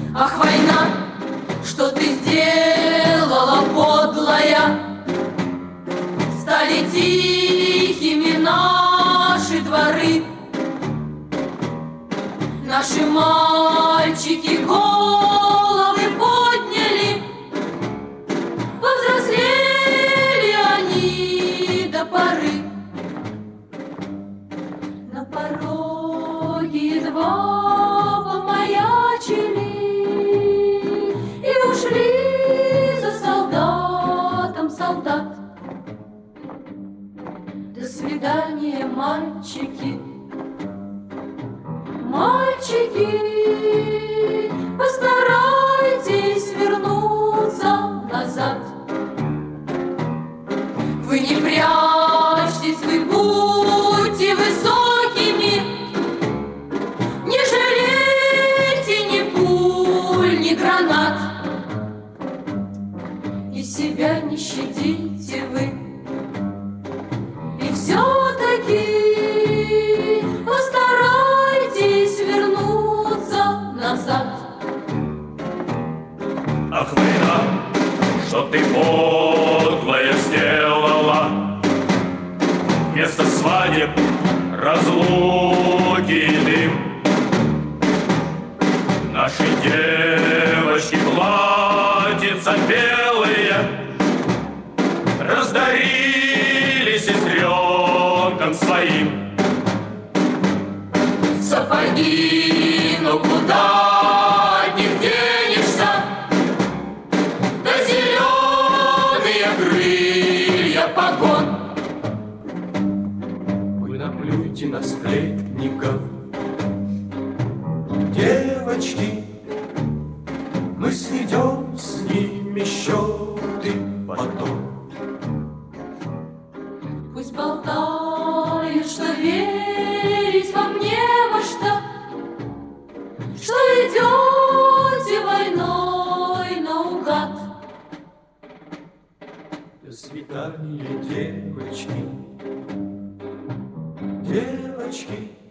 Ах, война, что ты сделала, подлая? Стали тихими наши дворы, наши мальчики головы подняли, повзрослели они до поры. На пороге едва помаячили и ушли за солдатом солдат. До свидания, мальчики, мальчики, постарайтесь вернуться назад. Вы не прячьтесь, вы будьте высокими, не жалейте ни пуль, ни гранат, и себя не щадите вы. И все-таки постарайтесь вернуться назад. Ах, война, что ты подлая сделала, вместо свадеб разлуки и дым. Наши девочки платьица белые раздарили сестренкам своим. Сапоги, ну куда от них денешься? Да зеленые крылья погон. Вы наплюйте на сплетников, девочки, мы сведем с ними счеты потом. Пусть болтают, что верить вам не во что идете войной наугад. До свидания, девочки, девочки.